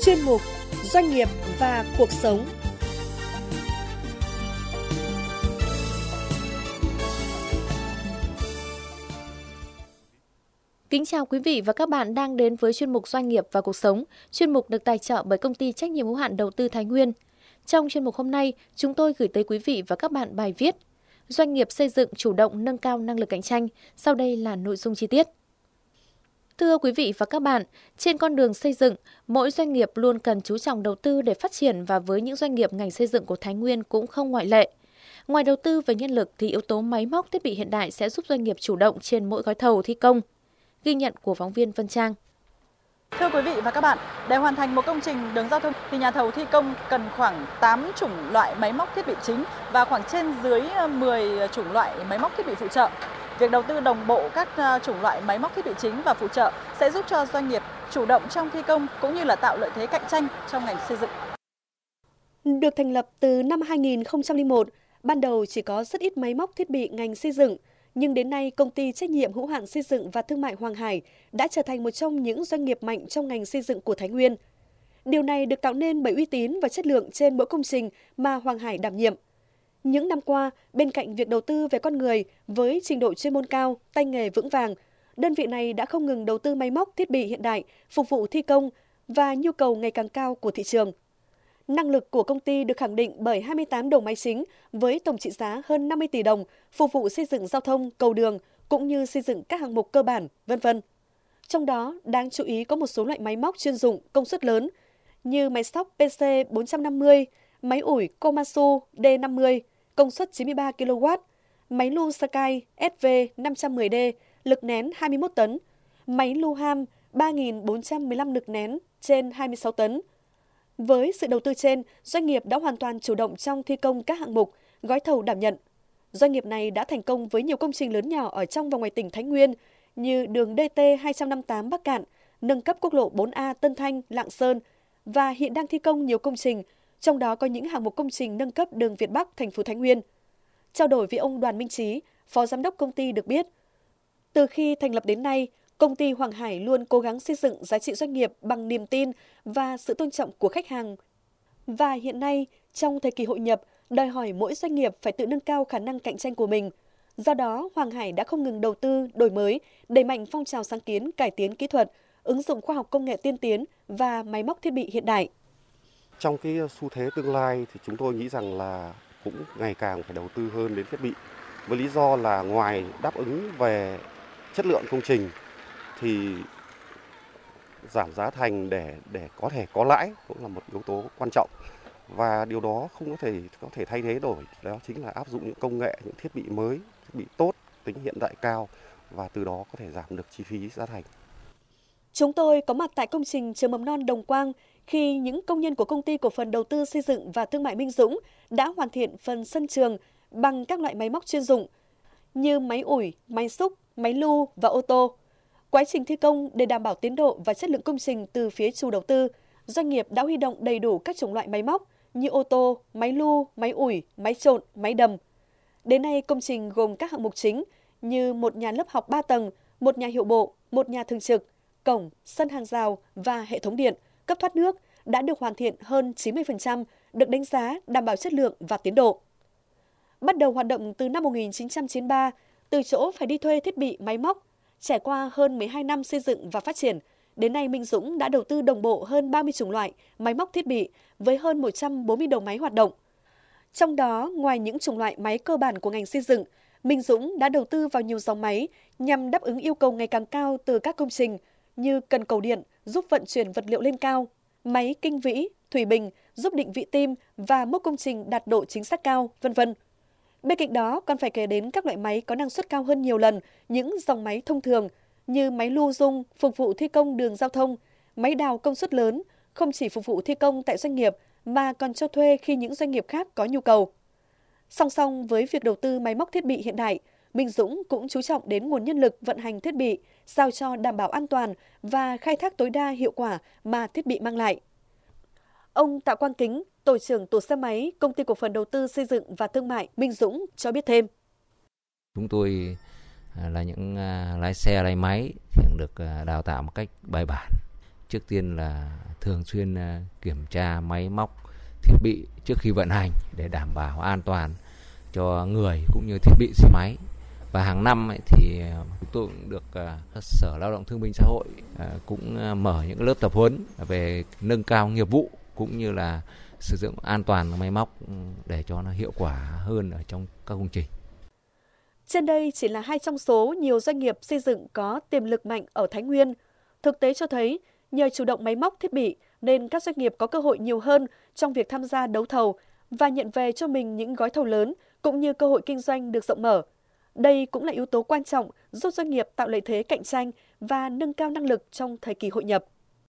chuyên mục Doanh nghiệp và cuộc sống. Kính chào quý vị và các bạn đang đến với chuyên mục Doanh nghiệp và cuộc sống. Chuyên mục được tài trợ bởi công ty trách nhiệm hữu hạn đầu tư Thái Nguyên. Trong chuyên mục hôm nay, chúng tôi gửi tới quý vị và các bạn bài viết Doanh nghiệp xây dựng chủ động nâng cao năng lực cạnh tranh. Sau đây là nội dung chi tiết. Thưa quý vị và các bạn, trên con đường xây dựng, mỗi doanh nghiệp luôn cần chú trọng đầu tư để phát triển và với những doanh nghiệp ngành xây dựng của Thái Nguyên cũng không ngoại lệ. Ngoài đầu tư về nhân lực thì yếu tố máy móc thiết bị hiện đại sẽ giúp doanh nghiệp chủ động trên mỗi gói thầu thi công. Ghi nhận của phóng viên Vân Trang. Thưa quý vị và các bạn, để hoàn thành một công trình đường giao thông thì nhà thầu thi công cần khoảng 8 chủng loại máy móc thiết bị chính và khoảng trên dưới 10 chủng loại máy móc thiết bị phụ trợ. Việc đầu tư đồng bộ các chủng loại máy móc thiết bị chính và phụ trợ sẽ giúp cho doanh nghiệp chủ động trong thi công cũng như là tạo lợi thế cạnh tranh trong ngành xây dựng. Được thành lập từ năm 2001, ban đầu chỉ có rất ít máy móc thiết bị ngành xây dựng, nhưng đến nay công ty trách nhiệm hữu hạn xây dựng và thương mại Hoàng Hải đã trở thành một trong những doanh nghiệp mạnh trong ngành xây dựng của Thái Nguyên. Điều này được tạo nên bởi uy tín và chất lượng trên mỗi công trình mà Hoàng Hải đảm nhiệm. Những năm qua, bên cạnh việc đầu tư về con người với trình độ chuyên môn cao, tay nghề vững vàng, đơn vị này đã không ngừng đầu tư máy móc thiết bị hiện đại phục vụ thi công và nhu cầu ngày càng cao của thị trường. Năng lực của công ty được khẳng định bởi 28 đầu máy chính với tổng trị giá hơn 50 tỷ đồng phục vụ xây dựng giao thông, cầu đường cũng như xây dựng các hạng mục cơ bản, v.v. Trong đó, đáng chú ý có một số loại máy móc chuyên dụng công suất lớn như máy xóc PC 450, máy ủi Komatsu D50 công suất 93 kW, máy lu Sakai SV 510D lực nén 21 tấn, máy lu Ham 3.415 lực nén trên 26 tấn. Với sự đầu tư trên, doanh nghiệp đã hoàn toàn chủ động trong thi công các hạng mục, gói thầu đảm nhận. Doanh nghiệp này đã thành công với nhiều công trình lớn nhỏ ở trong và ngoài tỉnh Thái Nguyên như đường DT 258 Bắc Cạn, nâng cấp quốc lộ 4A Tân Thanh, Lạng Sơn và hiện đang thi công nhiều công trình, trong đó có những hạng mục công trình nâng cấp đường Việt Bắc, thành phố Thái Nguyên. Trao đổi với ông Đoàn Minh Trí, Phó Giám đốc công ty được biết, từ khi thành lập đến nay, công ty Hoàng Hải luôn cố gắng xây dựng giá trị doanh nghiệp bằng niềm tin và sự tôn trọng của khách hàng. Và hiện nay, trong thời kỳ hội nhập, đòi hỏi mỗi doanh nghiệp phải tự nâng cao khả năng cạnh tranh của mình. Do đó, Hoàng Hải đã không ngừng đầu tư, đổi mới, đẩy mạnh phong trào sáng kiến, cải tiến kỹ thuật, ứng dụng khoa học công nghệ tiên tiến và máy móc thiết bị hiện đại. Trong cái xu thế tương lai thì chúng tôi nghĩ rằng là cũng ngày càng phải đầu tư hơn đến thiết bị. Với lý do là ngoài đáp ứng về chất lượng công trình thì giảm giá thành để có thể có lãi cũng là một yếu tố quan trọng, và điều đó không có thể thay thế đổi, đó chính là áp dụng những công nghệ, những thiết bị mới, thiết bị tốt, tính hiện đại cao và từ đó có thể giảm được chi phí giá thành. Chúng tôi có mặt tại công trình trường mầm non Đồng Quang khi những công nhân của công ty cổ phần đầu tư xây dựng và thương mại Minh Dũng đã hoàn thiện phần sân trường bằng các loại máy móc chuyên dụng như máy ủi, máy xúc, máy lu và ô tô. Quá trình thi công để đảm bảo tiến độ và chất lượng công trình từ phía chủ đầu tư, doanh nghiệp đã huy động đầy đủ các chủng loại máy móc như ô tô, máy lu, máy ủi, máy trộn, máy đầm. Đến nay, công trình gồm các hạng mục chính như một nhà lớp học 3 tầng, một nhà hiệu bộ, một nhà thường trực, cổng, sân hàng rào và hệ thống điện, cấp thoát nước đã được hoàn thiện hơn 90%, được đánh giá đảm bảo chất lượng và tiến độ. Bắt đầu hoạt động từ năm 1993, từ chỗ phải đi thuê thiết bị máy móc, trải qua hơn 12 năm xây dựng và phát triển, đến nay Minh Dũng đã đầu tư đồng bộ hơn 30 chủng loại máy móc thiết bị với hơn 140 đầu máy hoạt động. Trong đó, ngoài những chủng loại máy cơ bản của ngành xây dựng, Minh Dũng đã đầu tư vào nhiều dòng máy nhằm đáp ứng yêu cầu ngày càng cao từ các công trình như cần cầu điện giúp vận chuyển vật liệu lên cao, máy kinh vĩ, thủy bình giúp định vị tim và mốc công trình đạt độ chính xác cao, v.v. Bên cạnh đó, còn phải kể đến các loại máy có năng suất cao hơn nhiều lần những dòng máy thông thường như máy lu dung phục vụ thi công đường giao thông, máy đào công suất lớn không chỉ phục vụ thi công tại doanh nghiệp mà còn cho thuê khi những doanh nghiệp khác có nhu cầu. Song song với việc đầu tư máy móc thiết bị hiện đại, Minh Dũng cũng chú trọng đến nguồn nhân lực vận hành thiết bị, sao cho đảm bảo an toàn và khai thác tối đa hiệu quả mà thiết bị mang lại. Ông Tạ Quang Kính, tổ trưởng tổ xe máy, công ty cổ phần đầu tư xây dựng và thương mại Minh Dũng cho biết thêm. Chúng tôi là những lái xe, lái máy thì được đào tạo một cách bài bản trước tiên là thường xuyên kiểm tra máy móc, thiết bị trước khi vận hành để đảm bảo an toàn cho người cũng như thiết bị xe máy. Và hàng năm thì chúng tôi cũng được Sở Lao động Thương binh Xã hội cũng mở những lớp tập huấn về nâng cao nghiệp vụ cũng như là sử dụng an toàn máy móc để cho nó hiệu quả hơn ở trong các công trình. Trên đây chỉ là hai trong số nhiều doanh nghiệp xây dựng có tiềm lực mạnh ở Thái Nguyên. Thực tế cho thấy, nhờ chủ động máy móc thiết bị nên các doanh nghiệp có cơ hội nhiều hơn trong việc tham gia đấu thầu và nhận về cho mình những gói thầu lớn cũng như cơ hội kinh doanh được rộng mở. Đây cũng là yếu tố quan trọng giúp doanh nghiệp tạo lợi thế cạnh tranh và nâng cao năng lực trong thời kỳ hội nhập.